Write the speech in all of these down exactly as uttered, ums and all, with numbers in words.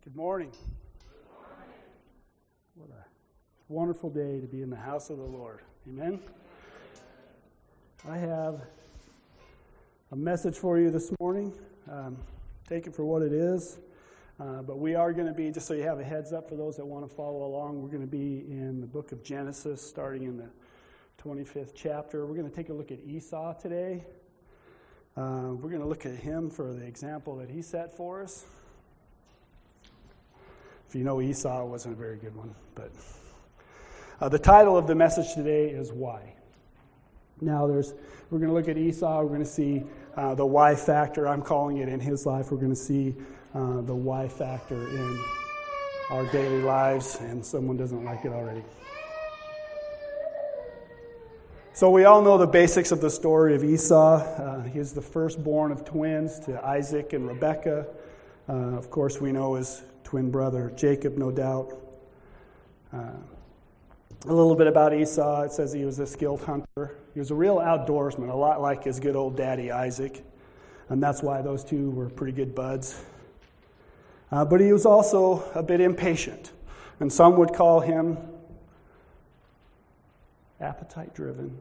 Good morning. What a wonderful day to be in the house of the Lord. Amen. I have a message for you this morning. Um, take it for what it is. Uh, but we are going to be, just so you have a heads up for those that want to follow along, we're going to be in the book of Genesis, starting in the twenty-fifth chapter. We're going to take a look at Esau today. Uh, we're going to look at him for the example that he set for us. If you know, Esau wasn't a very good one. But uh, the title of the message today is Why. Now, there's we're going to look at Esau. We're going to see uh, the why factor. I'm calling it in his life. We're going to see uh, the why factor in our daily lives, and someone doesn't like it already. So we all know the basics of the story of Esau. Uh, he is the firstborn of twins to Isaac and Rebekah. Uh, of course, we know his twin brother Jacob, no doubt. Uh, a little bit about Esau. It says he was a skilled hunter. He was a real outdoorsman, a lot like his good old daddy Isaac. And that's why those two were pretty good buds. Uh, but he was also a bit impatient. And some would call him appetite-driven.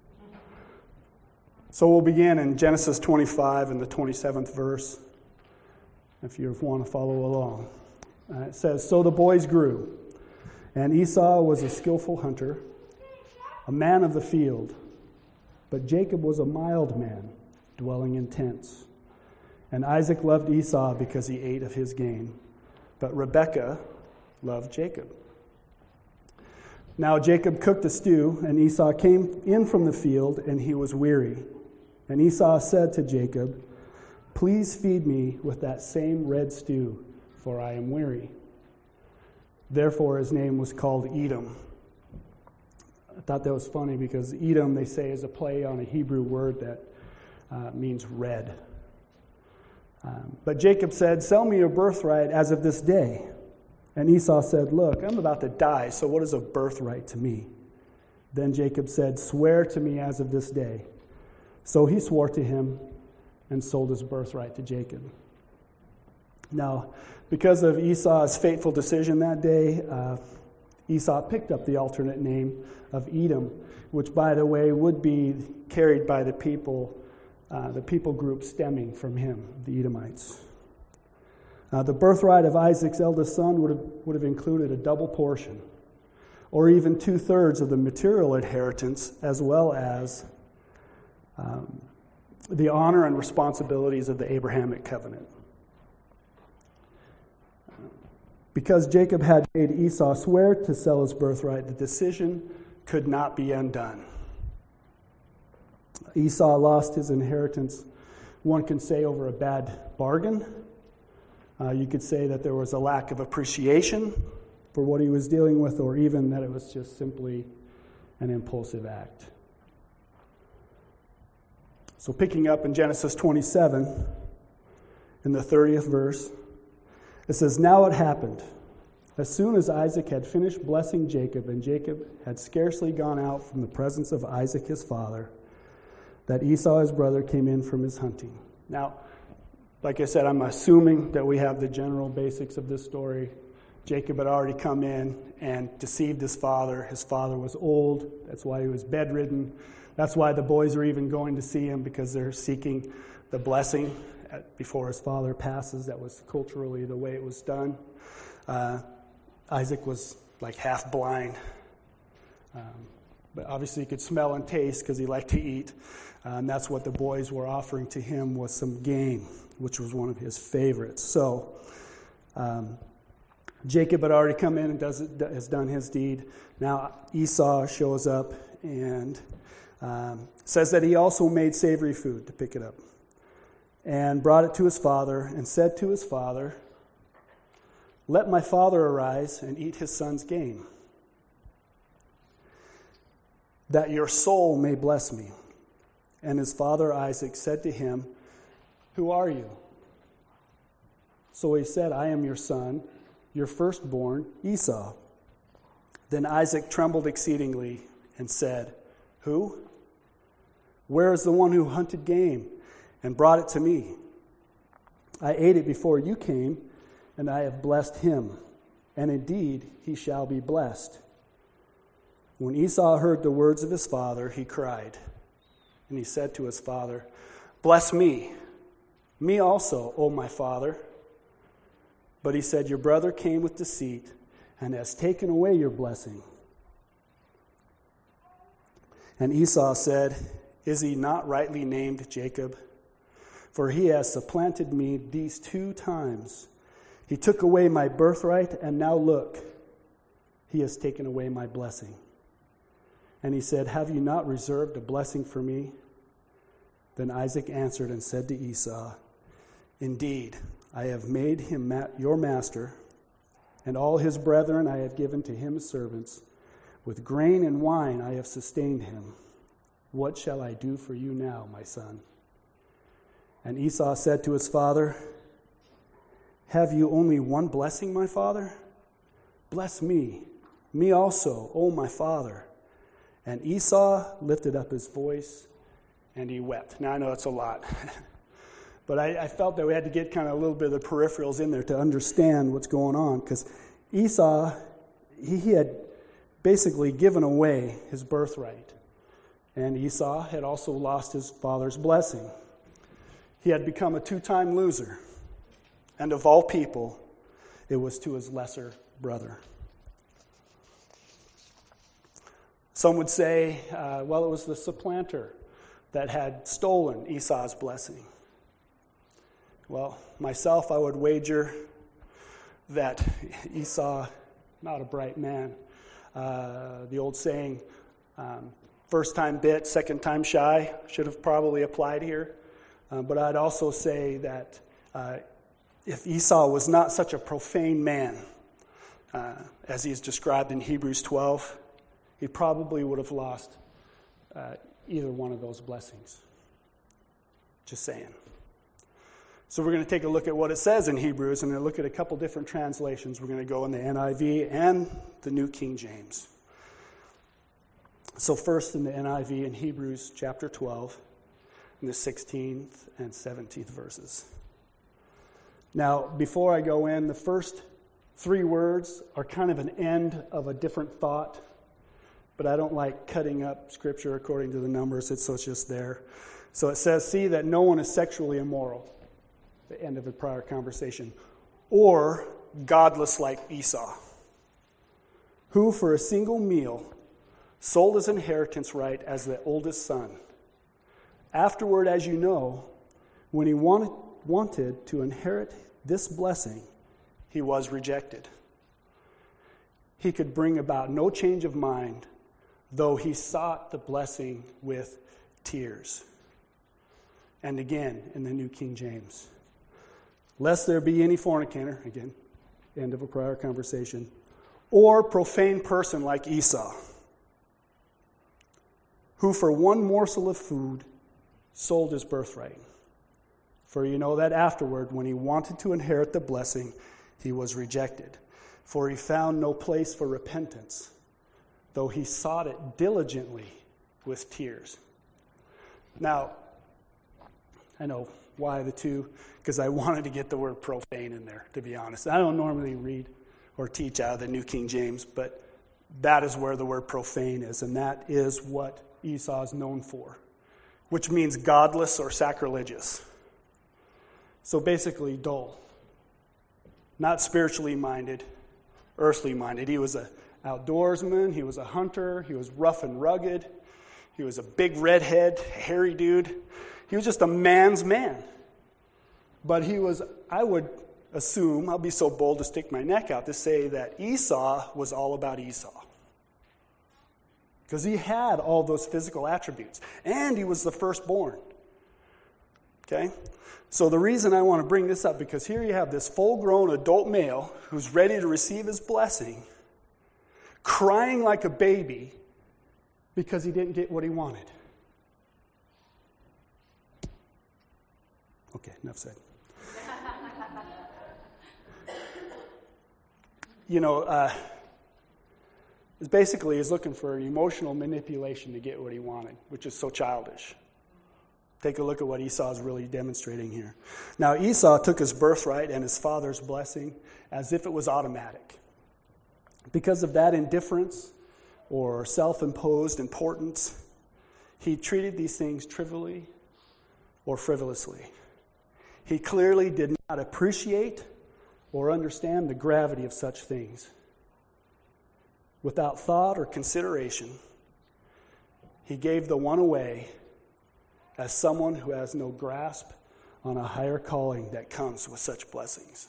So we'll begin in Genesis twenty-five and the twenty-seventh verse, if you want to follow along. Uh, it says, "So the boys grew, and Esau was a skillful hunter, a man of the field. But Jacob was a mild man, dwelling in tents. And Isaac loved Esau because he ate of his game, but Rebekah loved Jacob. Now Jacob cooked a stew, and Esau came in from the field, and he was weary. And Esau said to Jacob, 'Please feed me with that same red stew, for I am weary.' Therefore his name was called Edom." I thought that was funny because Edom, they say, is a play on a Hebrew word that uh, means red. Um, but Jacob said, "Sell me your birthright as of this day." And Esau said, "Look, I'm about to die, so what is a birthright to me?" Then Jacob said, "Swear to me as of this day." So he swore to him and sold his birthright to Jacob. Now, because of Esau's fateful decision that day, uh, Esau picked up the alternate name of Edom, which, by the way, would be carried by the people, uh, the people group stemming from him, the Edomites. Uh, the birthright of Isaac's eldest son would have, would have included a double portion, or even two-thirds of the material inheritance, as well as um, the honor and responsibilities of the Abrahamic covenant. Because Jacob had made Esau swear to sell his birthright, the decision could not be undone. Esau lost his inheritance, one can say, over a bad bargain. Uh, you could say that there was a lack of appreciation for what he was dealing with, or even that it was just simply an impulsive act. So picking up in Genesis twenty-seven, in the thirtieth verse, it says, "Now it happened, as soon as Isaac had finished blessing Jacob, and Jacob had scarcely gone out from the presence of Isaac his father, that Esau his brother came in from his hunting." Now, like I said, I'm assuming that we have the general basics of this story. Jacob had already come in and deceived his father. His father was old. That's why he was bedridden. That's why the boys are even going to see him, because they're seeking the blessing before his father passes. That was culturally the way it was done. Uh, Isaac was like half blind. Um, but obviously he could smell and taste because he liked to eat. Uh, and that's what the boys were offering to him, was some game, which was one of his favorites. So um, Jacob had already come in and does it, has done his deed. Now Esau shows up and um, says that he also made savory food to pick it up, and brought it to his father, and said to his father, "Let my father arise and eat his son's game, that your soul may bless me." And his father Isaac said to him, "Who are you?" So he said, "I am your son, your firstborn, Esau." Then Isaac trembled exceedingly and said, "Who? Where is the one who hunted game and brought it to me? I ate it before you came, and I have blessed him, and indeed he shall be blessed." When Esau heard the words of his father, he cried, and he said to his father, "Bless me, me also, O my father." But he said, "Your brother came with deceit and has taken away your blessing." And Esau said, "Is he not rightly named Jacob? For he has supplanted me these two times. He took away my birthright, and now look, he has taken away my blessing." And he said, "Have you not reserved a blessing for me?" Then Isaac answered and said to Esau, "Indeed, I have made him ma- your master, and all his brethren I have given to him as servants. With grain and wine I have sustained him. What shall I do for you now, my son?" And Esau said to his father, "Have you only one blessing, my father? Bless me, me also, O my father." And Esau lifted up his voice and he wept. Now I know it's a lot, but I, I felt that we had to get kind of a little bit of the peripherals in there to understand what's going on, because Esau, he, he had basically given away his birthright, and Esau had also lost his father's blessing. He had become a two-time loser, and of all people, it was to his lesser brother. Some would say, uh, well, it was the supplanter that had stolen Esau's blessing. Well, myself, I would wager that Esau, not a bright man. Uh, the old saying, um, first time bit, second time shy, should have probably applied here. Uh, but I'd also say that uh, if Esau was not such a profane man, uh, as he is described in Hebrews twelve, he probably would have lost uh, either one of those blessings. Just saying. So we're going to take a look at what it says in Hebrews, and we're going to look at a couple different translations. We're going to go in the N I V and the New King James. So first in the N I V in Hebrews chapter twelve, in the sixteenth and seventeenth verses. Now, before I go in, the first three words are kind of an end of a different thought, but I don't like cutting up Scripture according to the numbers, it's, so it's just there. So it says, "See that no one is sexually immoral," the end of a prior conversation, "or godless like Esau, who for a single meal sold his inheritance right as the oldest son. Afterward, as you know, when he wanted, wanted to inherit this blessing, he was rejected. He could bring about no change of mind, though he sought the blessing with tears." And again, in the New King James, "Lest there be any fornicator," again, end of a prior conversation, "or profane person like Esau, who for one morsel of food sold his birthright. For you know that afterward, when he wanted to inherit the blessing, he was rejected. For he found no place for repentance, though he sought it diligently with tears." Now, I know why the two, because I wanted to get the word profane in there, to be honest. I don't normally read or teach out of the New King James, but that is where the word profane is, and that is what Esau is known for, which means godless or sacrilegious. So basically dull, not spiritually minded, earthly minded. He was an outdoorsman, he was a hunter, he was rough and rugged, he was a big redhead, hairy dude. He was just a man's man. But he was, I would assume, I'll be so bold to stick my neck out to say that Esau was all about Esau. Because he had all those physical attributes. And he was the firstborn. Okay? So the reason I want to bring this up, because here you have this full-grown adult male who's ready to receive his blessing, crying like a baby because he didn't get what he wanted. Okay, enough said. You know, uh, basically he's looking for emotional manipulation to get what he wanted, which is so childish. Take a look at what Esau is really demonstrating here. Now, Esau took his birthright and his father's blessing as if it was automatic. Because of that indifference or self-imposed importance, he treated these things trivially or frivolously. He clearly did not appreciate or understand the gravity of such things. Without thought or consideration, he gave the one away as someone who has no grasp on a higher calling that comes with such blessings.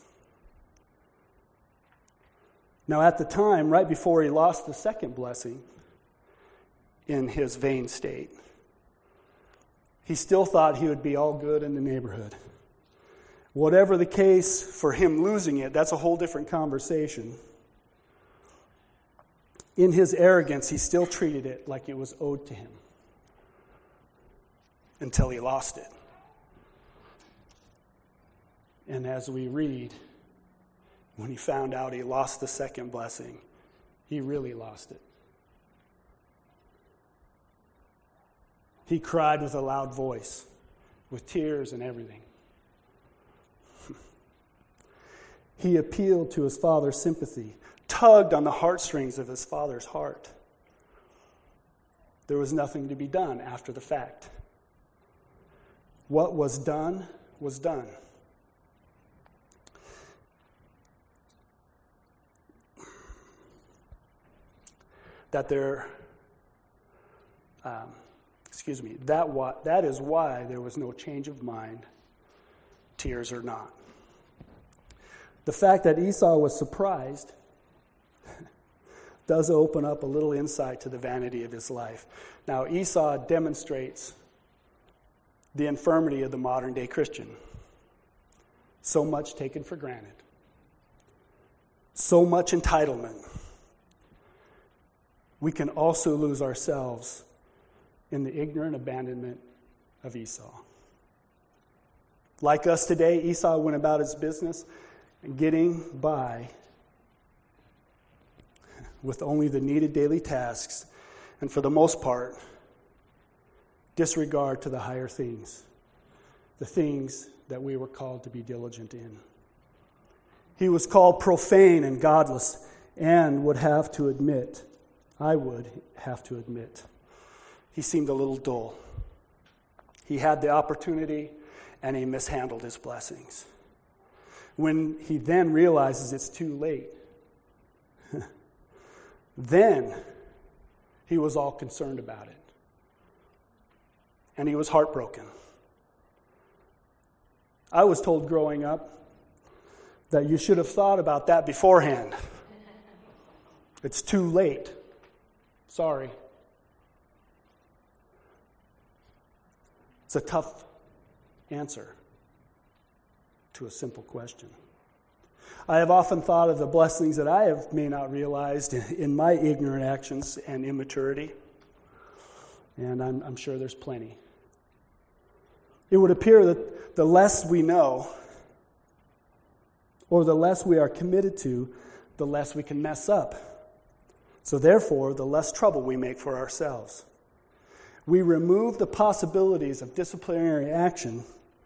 Now, at the time, right before he lost the second blessing in his vain state, he still thought he would be all good in the neighborhood. Whatever the case for him losing it, that's a whole different conversation. In his arrogance, he still treated it like it was owed to him until he lost it. And as we read, when he found out he lost the second blessing, he really lost it. He cried with a loud voice, with tears and everything. He appealed to his father's sympathy, tugged on the heartstrings of his father's heart. There was nothing to be done after the fact. What was done was done. That there, um, excuse me, that what that is why there was no change of mind, tears or not. The fact that Esau was surprised does open up a little insight to the vanity of his life. Now, Esau demonstrates the infirmity of the modern-day Christian. So much taken for granted. So much entitlement. We can also lose ourselves in the ignorant abandonment of Esau. Like us today, Esau went about his business getting by with only the needed daily tasks, and for the most part, disregard to the higher things, the things that we were called to be diligent in. He was called profane and godless, and would have to admit, I would have to admit, he seemed a little dull. He had the opportunity, and he mishandled his blessings. When he then realizes it's too late, then he was all concerned about it. And he was heartbroken. I was told growing up that you should have thought about that beforehand. It's too late. Sorry. It's a tough answer to a simple question. I have often thought of the blessings that I have may not realized in my ignorant actions and immaturity, and I'm, I'm sure there's plenty. It would appear that the less we know, or the less we are committed to, the less we can mess up. So therefore, the less trouble we make for ourselves. We remove the possibilities of disciplinary action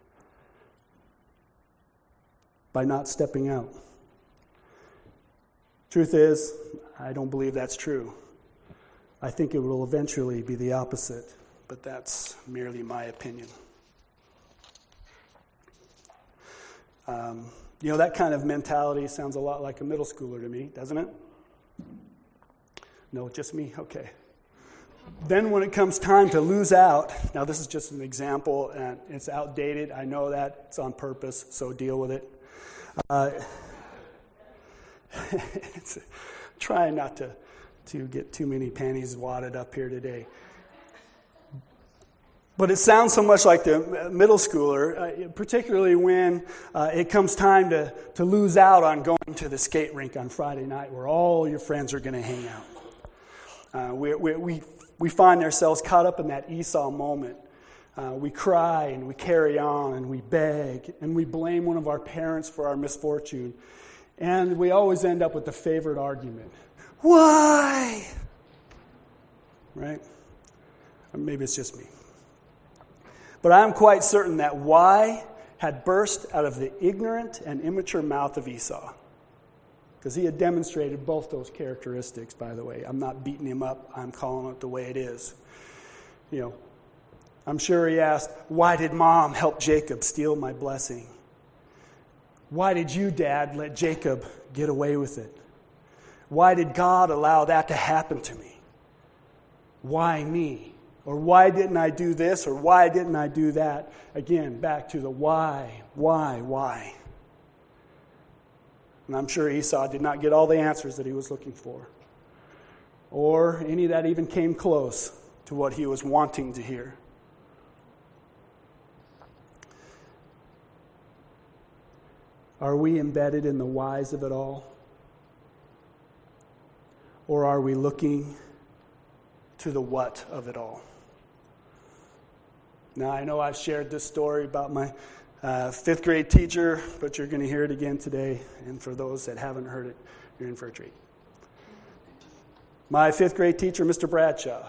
by not stepping out. Truth is, I don't believe that's true. I think it will eventually be the opposite, but that's merely my opinion. Um, you know, that kind of mentality sounds a lot like a middle schooler to me, doesn't it? No, just me? Okay. Then when it comes time to lose out, now this is just an example, and it's outdated. I know that. It's on purpose, so deal with it. Uh, it's, trying not to, to get too many panties wadded up here today. But it sounds so much like the middle schooler, uh, particularly when uh, it comes time to, to lose out on going to the skate rink on Friday night where all your friends are going to hang out. Uh, we, we, we, we find ourselves caught up in that Esau moment. Uh, we cry and we carry on and we beg and we blame one of our parents for our misfortune. And we always end up with the favorite argument. Why? Right? Or maybe it's just me. But I am quite certain that why had burst out of the ignorant and immature mouth of Esau. Because he had demonstrated both those characteristics, by the way. I'm not beating him up. I'm calling it the way it is. You know, I'm sure he asked, why did Mom help Jacob steal my blessing? Why did you, Dad, let Jacob get away with it? Why did God allow that to happen to me? Why me? Or why didn't I do this? Or why didn't I do that? Again, back to the why, why, why. And I'm sure Esau did not get all the answers that he was looking for, or any that even came close to what he was wanting to hear. Are we embedded in the whys of it all? Or are we looking to the what of it all? Now, I know I've shared this story about my uh, fifth grade teacher, but you're going to hear it again today. And for those that haven't heard it, you're in for a treat. My fifth grade teacher, Mister Bradshaw.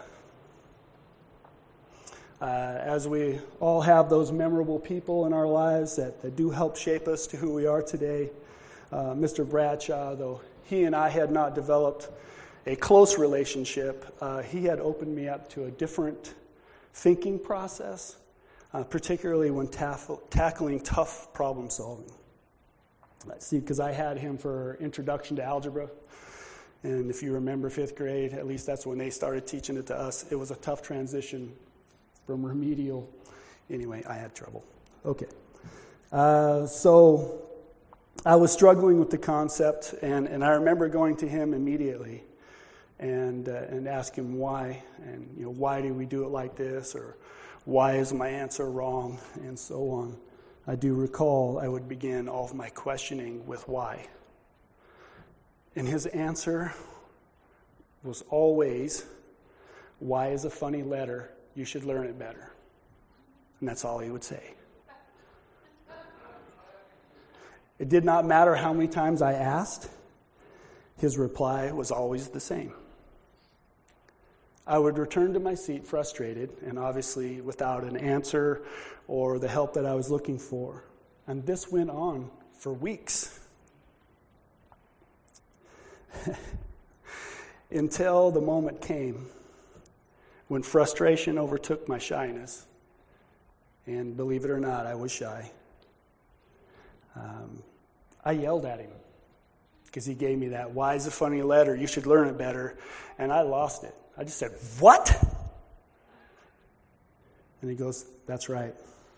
Uh, as we all have those memorable people in our lives that, that do help shape us to who we are today, uh, Mister Bradshaw, though he and I had not developed a close relationship, uh, he had opened me up to a different thinking process, uh, particularly when taf- tackling tough problem solving. Let's see, because I had him for Introduction to Algebra, and if you remember fifth grade, at least that's when they started teaching it to us. It was a tough transition from remedial. Anyway, I had trouble. Okay. Uh, so I was struggling with the concept, and, and I remember going to him immediately and uh, and ask him why, and you know, why do we do it like this, or why is my answer wrong, and so on. I do recall I would begin all of my questioning with why. And his answer was always, why is a funny letter? You should learn it better. And that's all he would say. It did not matter how many times I asked, his reply was always the same. I would return to my seat frustrated and obviously without an answer or the help that I was looking for. And this went on for weeks. Until the moment came when frustration overtook my shyness. And believe it or not, I was shy. Um, I yelled at him because he gave me that, why is a funny letter? You should learn it better. And I lost it. I just said, what? And he goes, that's right.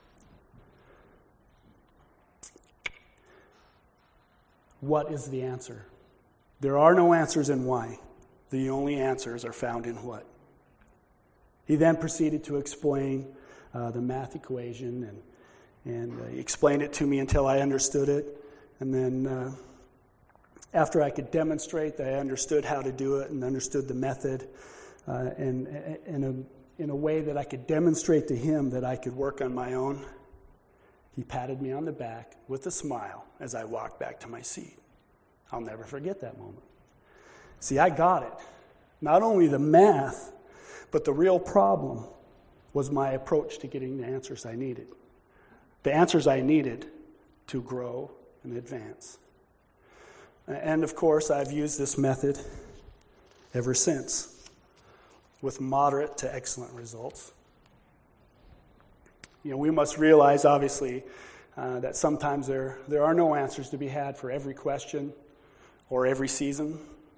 What is the answer? There are no answers in why. The only answers are found in what. He then proceeded to explain uh, the math equation, and, and uh, he explained it to me until I understood it. And then uh, after I could demonstrate that I understood how to do it and understood the method, uh, and in a, in a way that I could demonstrate to him that I could work on my own, he patted me on the back with a smile as I walked back to my seat. I'll never forget that moment. See, I got it. Not only the math, but the real problem was my approach to getting the answers I needed. The answers I needed to grow and advance. And of course, I've used this method ever since, with moderate to excellent results. You know, we must realize, obviously, uh, that sometimes there, there are no answers to be had for every question or every season.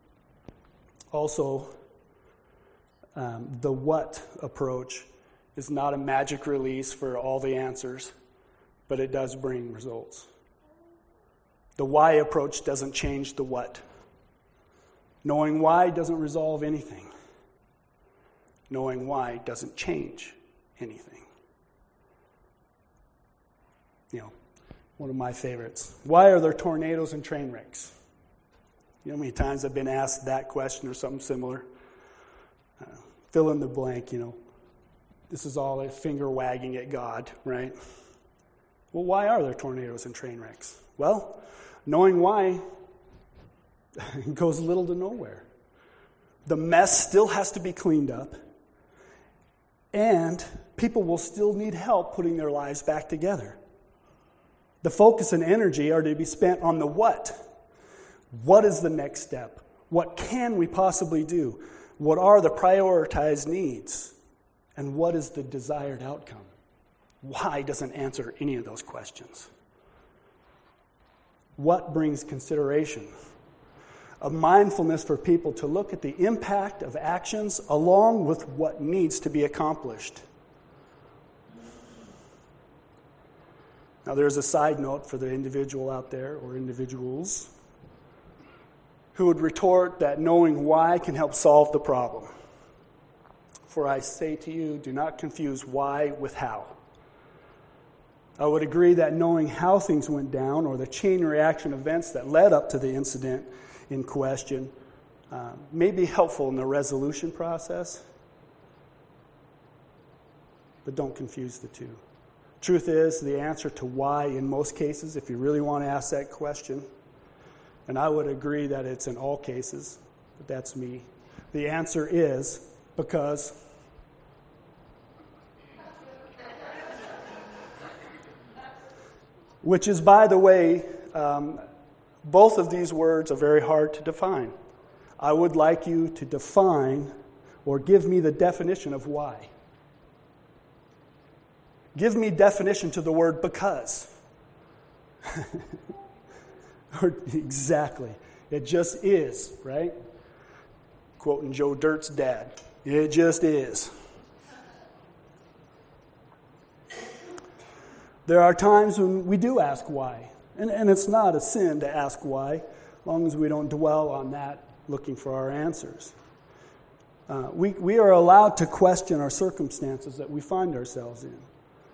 Also, um, the what approach is not a magic release for all the answers, but it does bring results. The why approach doesn't change the what. Knowing why doesn't resolve anything. Knowing why doesn't change anything. You know, one of my favorites. Why are there tornadoes and train wrecks? You know how many times I've been asked that question or something similar? Uh, fill in the blank, you know. This is all a finger wagging at God, right? Well, why are there tornadoes and train wrecks? Well, knowing why goes little to nowhere. The mess still has to be cleaned up. And people will still need help putting their lives back together. The focus and energy are to be spent on the what. What is the next step? What can we possibly do? What are the prioritized needs? And what is the desired outcome? Why doesn't answer any of those questions. What brings consideration? A mindfulness for people to look at the impact of actions along with what needs to be accomplished. Now there's a side note for the individual out there, or individuals, who would retort that knowing why can help solve the problem. For I say to you, do not confuse why with how. I would agree that knowing how things went down, or the chain reaction events that led up to the incident in question, uh, may be helpful in the resolution process, but don't confuse the two. Truth is, the answer to why in most cases, if you really want to ask that question, and I would agree that it's in all cases, but that's me, the answer is because. Which is, by the way, um, both of these words are very hard to define. I would like you to define or give me the definition of why. Give me definition to the word because. Or, exactly. It just is, right? Quoting Joe Dirt's dad. It just is. There are times when we do ask why. And, and it's not a sin to ask why, as long as we don't dwell on that looking for our answers. Uh, we, we are allowed to question our circumstances that we find ourselves in.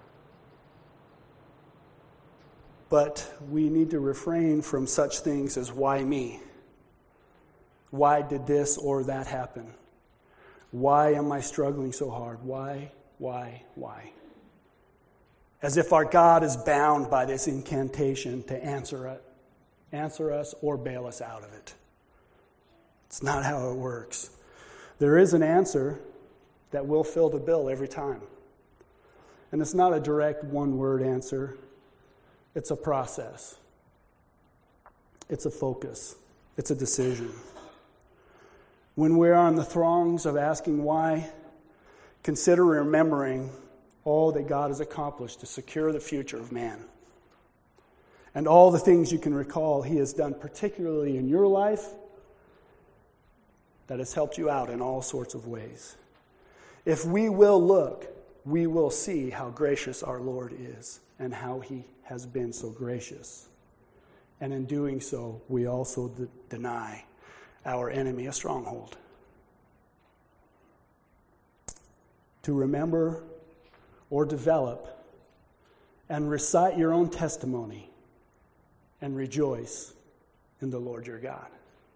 But we need to refrain from such things as why me? Why did this or that happen? Why am I struggling so hard? Why, why, why? As if our God is bound by this incantation to answer it, answer us or bail us out of it. It's not how it works. There is an answer that will fill the bill every time. And it's not a direct one-word answer. It's a process. It's a focus. It's a decision. When we're on the throngs of asking why, consider remembering all that God has accomplished to secure the future of man. And all the things you can recall He has done, particularly in your life, that has helped you out in all sorts of ways. If we will look, we will see how gracious our Lord is and how He has been so gracious. And in doing so, we also d- deny our enemy a stronghold. To remember or develop and recite your own testimony and rejoice in the Lord your God.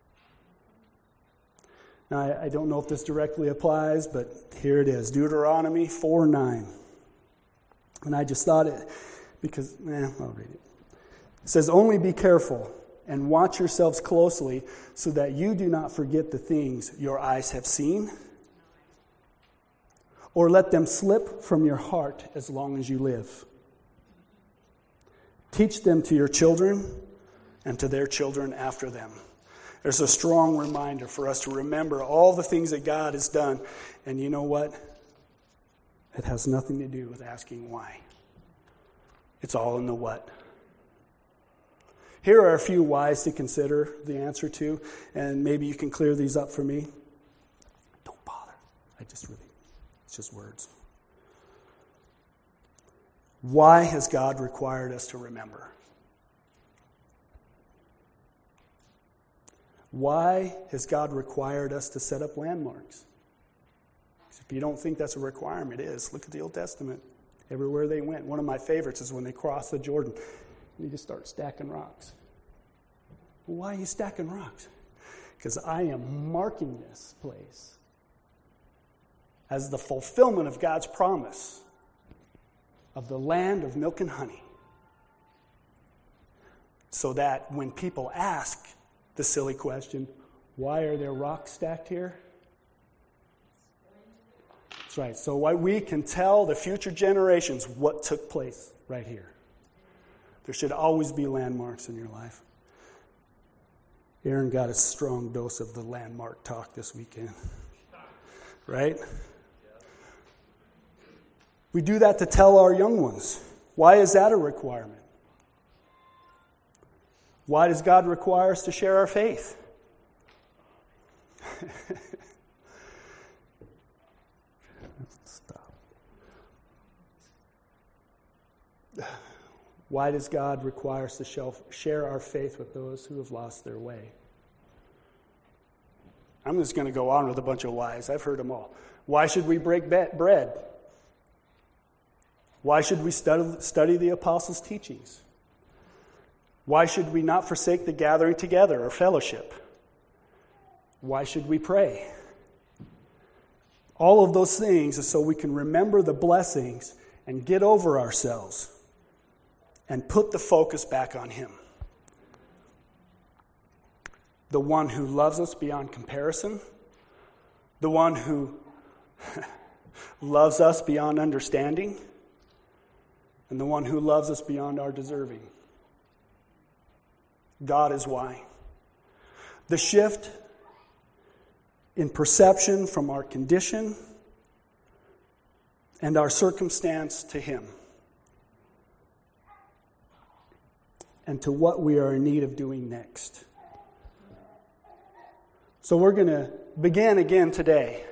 Now, I, I don't know if this directly applies, but here it is, Deuteronomy four nine. And I just thought it, because, eh, I'll read it. It says, only be careful and watch yourselves closely so that you do not forget the things your eyes have seen, or let them slip from your heart as long as you live. Teach them to your children and to their children after them. There's a strong reminder for us to remember all the things that God has done. And you know what? It has nothing to do with asking why. It's all in the what. Here are a few whys to consider the answer to, and maybe you can clear these up for me. Don't bother. I just really... It's just words. Why has God required us to remember? Why has God required us to set up landmarks? If you don't think that's a requirement, it is. Look at the Old Testament. Everywhere they went. One of my favorites is when they crossed the Jordan. You just start stacking rocks. Well, why are you stacking rocks? Because I am marking this place as the fulfillment of God's promise of the land of milk and honey. So that when people ask the silly question, why are there rocks stacked here? That's right. So why we can tell the future generations what took place right here. There should always be landmarks in your life. Aaron got a strong dose of the landmark talk this weekend. Right? We do that to tell our young ones. Why is that a requirement? Why does God require us to share our faith? Stop. Why does God require us to share our faith with those who have lost their way? I'm just going to go on with a bunch of whys. I've heard them all. Why should we break bread? Why should we study, study the apostles' teachings? Why should we not forsake the gathering together or fellowship? Why should we pray? All of those things is so we can remember the blessings and get over ourselves and put the focus back on Him. The one who loves us beyond comparison, the one who loves us beyond understanding, and the one who loves us beyond our deserving. God is why. The shift in perception from our condition and our circumstance to Him, and to what we are in need of doing next. So we're going to begin again today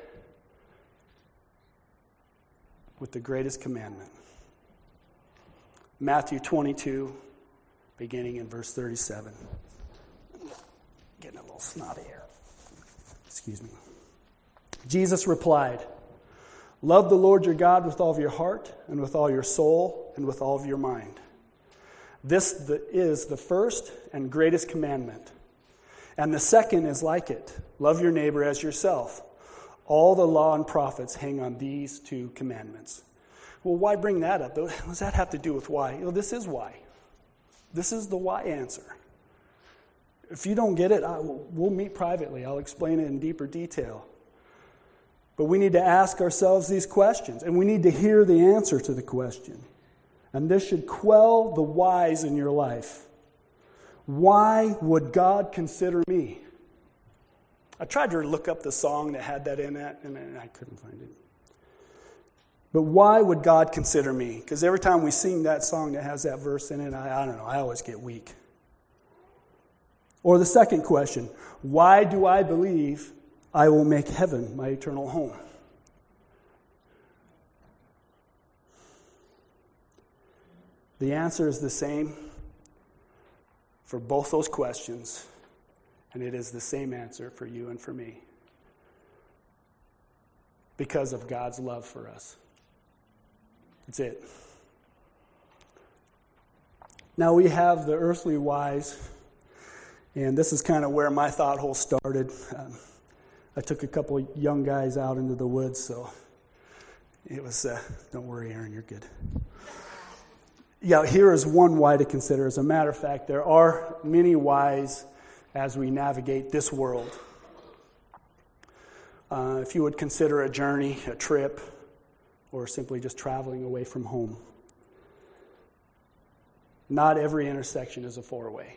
with the greatest commandment. Matthew twenty-two, beginning in verse thirty-seven. Getting a little snotty here. Excuse me. Jesus replied, "Love the Lord your God with all of your heart and with all your soul and with all of your mind. This is the first and greatest commandment. And the second is like it. Love your neighbor as yourself. All the law and prophets hang on these two commandments." Well, why bring that up? What does that have to do with why? You know, this is why. This is the why answer. If you don't get it, I, we'll meet privately. I'll explain it in deeper detail. But we need to ask ourselves these questions, and we need to hear the answer to the question. And this should quell the whys in your life. Why would God consider me? I tried to look up the song that had that in it, and I couldn't find it. But why would God consider me? Because every time we sing that song that has that verse in it, I, I don't know, I always get weak. Or the second question, why do I believe I will make heaven my eternal home? The answer is the same for both those questions, and it is the same answer for you and for me. Because of God's love for us. That's it. Now we have the earthly whys, and this is kind of where my thought hole started. Um, I took a couple of young guys out into the woods, so it was, uh, don't worry, Aaron, you're good. Yeah, here is one why to consider. As a matter of fact, there are many whys as we navigate this world. Uh, if you would consider a journey, a trip, or simply just traveling away from home. Not every intersection is a four-way.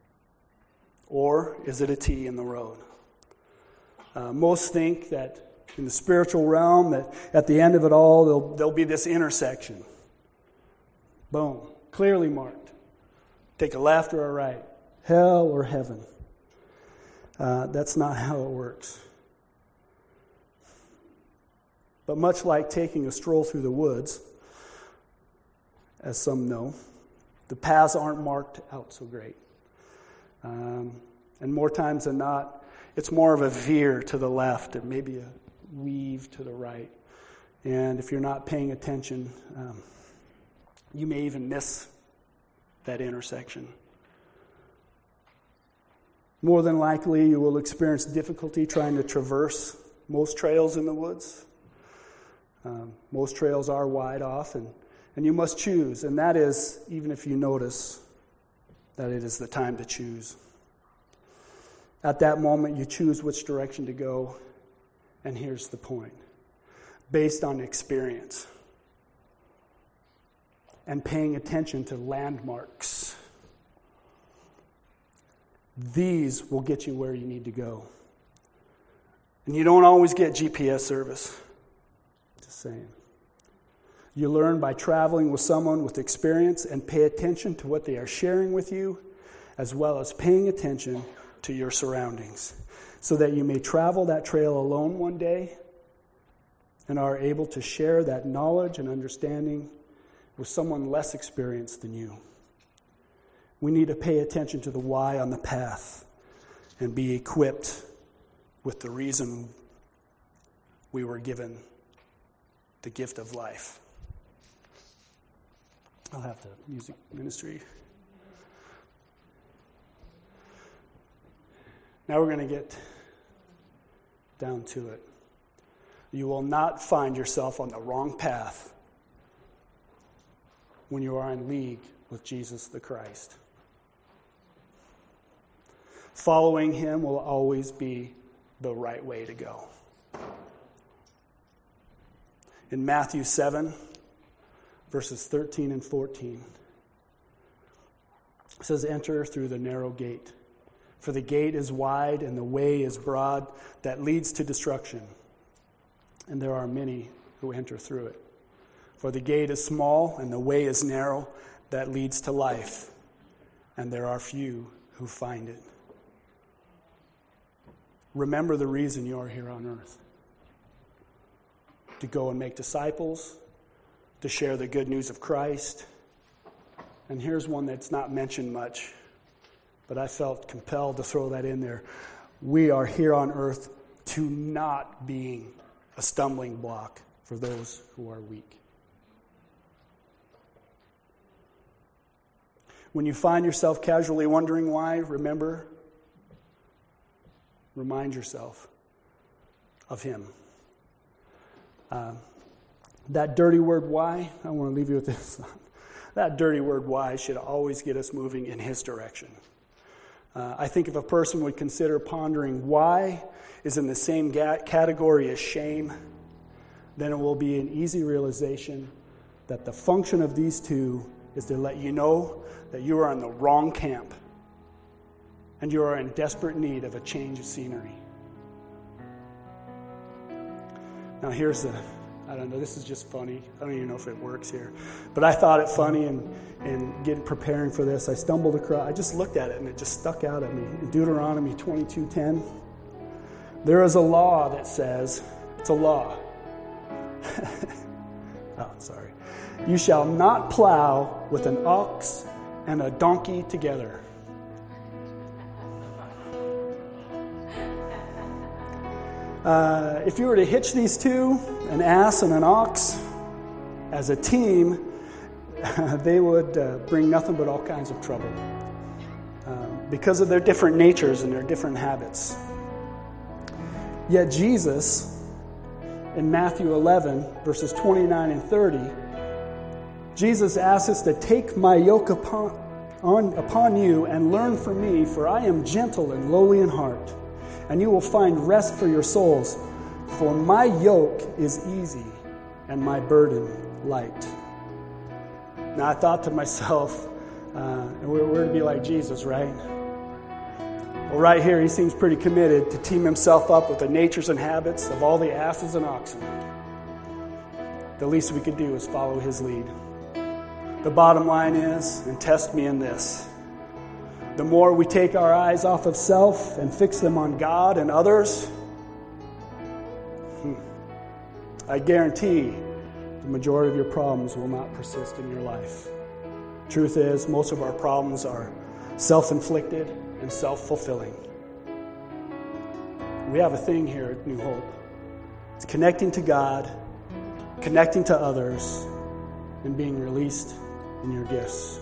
Or is it a T in the road? Uh, most think that in the spiritual realm, that at the end of it all, there'll, there'll be this intersection. Boom. Clearly marked. Take a left or a right. Hell or heaven. Uh, that's not how it works. But much like taking a stroll through the woods, as some know, the paths aren't marked out so great. Um, and more times than not, it's more of a veer to the left and maybe a weave to the right. And if you're not paying attention, um, you may even miss that intersection. More than likely, you will experience difficulty trying to traverse most trails in the woods. Um, most trails are wide off, and, and you must choose. And that is, even if you notice, that it is the time to choose. At that moment, you choose which direction to go, and here's the point. based on experience and paying attention to landmarks. These will get you where you need to go. And you don't always get G P S service. Just saying. You learn by traveling with someone with experience and pay attention to what they are sharing with you, as well as paying attention to your surroundings, so that you may travel that trail alone one day and are able to share that knowledge and understanding with someone less experienced than you. We need to pay attention to the why on the path and be equipped with the reason we were given the gift of life. I'll have the music ministry. Now we're going to get down to it. You will not find yourself on the wrong path when you are in league with Jesus the Christ. Following him will always be the right way to go. In Matthew seven, verses thirteen and fourteen, it says, "Enter through the narrow gate. For the gate is wide and the way is broad that leads to destruction. And there are many who enter through it. For the gate is small and the way is narrow that leads to life. And there are few who find it." Remember the reason you are here on earth. To go and make disciples, to share the good news of Christ. And here's one that's not mentioned much, but I felt compelled to throw that in there. We are here on earth to not being a stumbling block for those who are weak. When you find yourself casually wondering why, remember, remind yourself of him. Uh, that dirty word why, I want to leave you with this. That dirty word why should always get us moving in his direction. Uh, I think if a person would consider pondering why is in the same ga- category as shame, then it will be an easy realization that the function of these two is to let you know that you are in the wrong camp and you are in desperate need of a change of scenery. Now here's the, I don't know, this is just funny. I don't even know if it works here. But I thought it funny and, and getting preparing for this. I stumbled across, I just looked at it and it just stuck out at me. In Deuteronomy twenty-two ten, there is a law that says, it's a law. oh, sorry. You shall not plow with an ox and a donkey together. Uh, if you were to hitch these two, an ass and an ox, as a team, they would uh, bring nothing but all kinds of trouble uh, because of their different natures and their different habits. Yet Jesus, in Matthew eleven, verses twenty-nine and thirty, Jesus asks us to take my yoke upon, on, upon you and learn from me, for I am gentle and lowly in heart, and you will find rest for your souls. For my yoke is easy and my burden light. Now I thought to myself, uh, we're, we're to be like Jesus, right? Well, right here, he seems pretty committed to team himself up with the natures and habits of all the asses and oxen. The least we could do is follow his lead. The bottom line is, and test me in this, the more we take our eyes off of self and fix them on God and others, hmm, I guarantee the majority of your problems will not persist in your life. Truth is, most of our problems are self-inflicted and self-fulfilling. We have a thing here at New Hope. It's connecting to God, connecting to others, and being released in your gifts.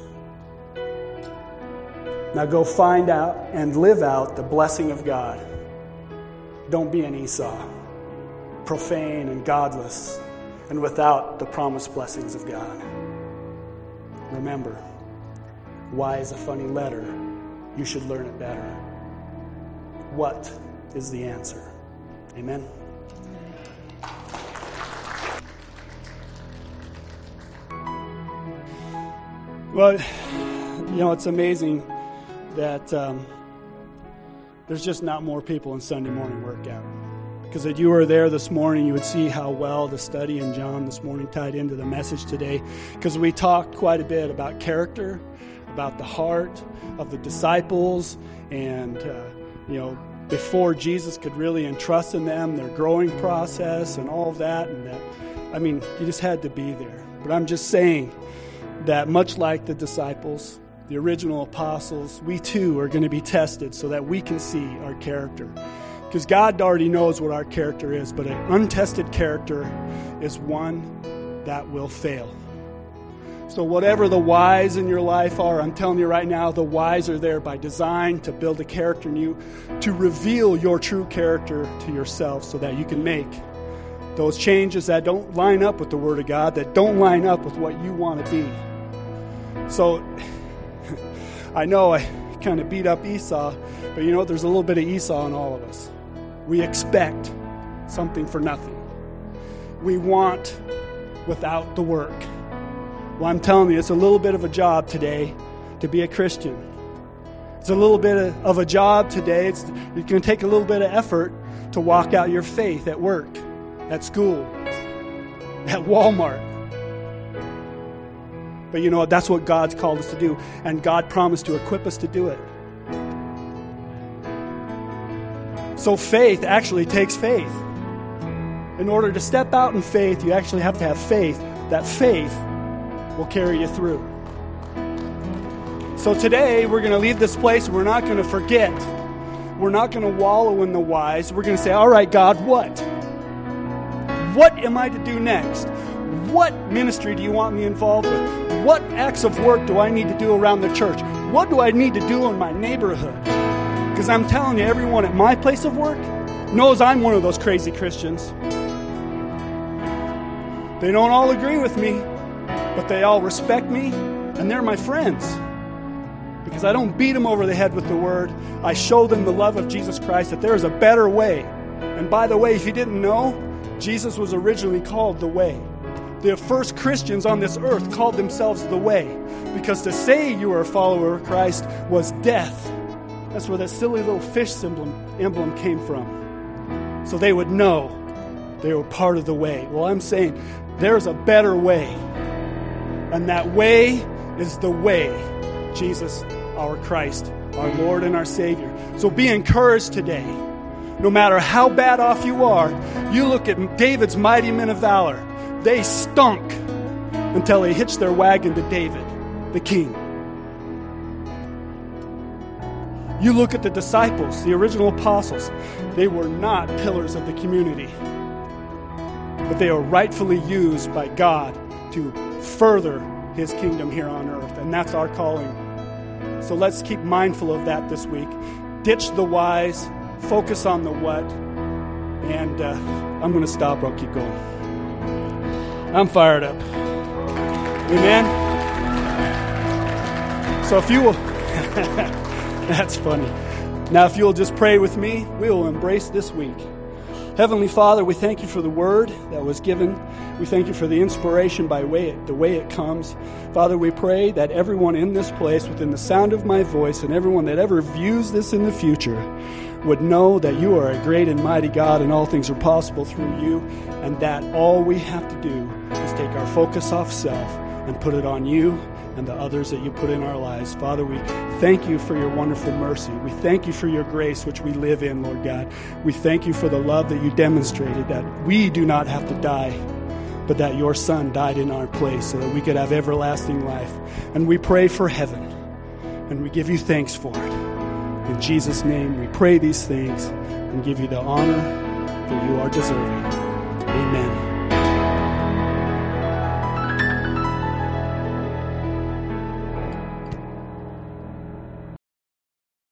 Now go find out and live out the blessing of God. Don't be an Esau, profane and godless, and without the promised blessings of God. Remember, why is a funny letter? You should learn it better. What is the answer? Amen. Well, you know, it's amazing that um, there's just not more people in Sunday morning workout. Because if you were there this morning, you would see how well the study in John this morning tied into the message today. Because we talked quite a bit about character, about the heart of the disciples, and, uh, you know, before Jesus could really entrust in them, their growing process and all of that. And that, I mean, you just had to be there. But I'm just saying that much like the disciples, the original apostles, we too are going to be tested so that we can see our character. Because God already knows what our character is, but an untested character is one that will fail. So whatever the whys in your life are, I'm telling you right now, the whys are there by design to build a character in you, to reveal your true character to yourself so that you can make those changes that don't line up with the Word of God, that don't line up with what you want to be. So I know I kind of beat up Esau, but you know, there's a little bit of Esau in all of us. We expect something for nothing. We want without the work. Well, I'm telling you, it's a little bit of a job today to be a Christian. It's a little bit of a job today. It's, it's going to take a little bit of effort to walk out your faith at work, at school, at Walmart. But you know what? That's what God's called us to do. And God promised to equip us to do it. So faith actually takes faith. In order to step out in faith, you actually have to have faith. That faith will carry you through. So today, we're going to leave this place. We're not going to forget. We're not going to wallow in the whys. We're going to say, all right, God, what? What am I to do next? What ministry do you want me involved with? What acts of work do I need to do around the church? What do I need to do in my neighborhood? Because I'm telling you, everyone at my place of work knows I'm one of those crazy Christians. They don't all agree with me, but they all respect me, and they're my friends. Because I don't beat them over the head with the Word. I show them the love of Jesus Christ, that there is a better way. And by the way, if you didn't know, Jesus was originally called the Way. The first Christians on this earth called themselves the Way, because to say you were a follower of Christ was death. That's where that silly little fish emblem, emblem came from. So they would know they were part of the Way. Well, I'm saying there's a better way. And that way is the way, Jesus, our Christ, our Lord and our Savior. So be encouraged today. No matter how bad off you are, you look at David's mighty men of valor. They stunk until they hitched their wagon to David, the king. You look at the disciples, the original apostles. They were not pillars of the community, but they are rightfully used by God to further His kingdom here on earth. And that's our calling. So let's keep mindful of that this week. Ditch the whys, focus on the what. And uh, I'm going to stop or I'll keep going. I'm fired up. Amen? So if you will... That's funny. Now if you will just pray with me, we will embrace this week. Heavenly Father, we thank you for the word that was given. We thank you for the inspiration by way it, the way it comes. Father, we pray that everyone in this place, within the sound of my voice, and everyone that ever views this in the future, would know that you are a great and mighty God and all things are possible through you, and that all we have to do is take our focus off self and put it on you and the others that you put in our lives. Father, we thank you for your wonderful mercy. We thank you for your grace, which we live in, Lord God. We thank you for the love that you demonstrated, that we do not have to die, but that your Son died in our place so that we could have everlasting life. And we pray for heaven, and we give you thanks for it. In Jesus' name, we pray these things and give you the honor that you are deserving. Amen.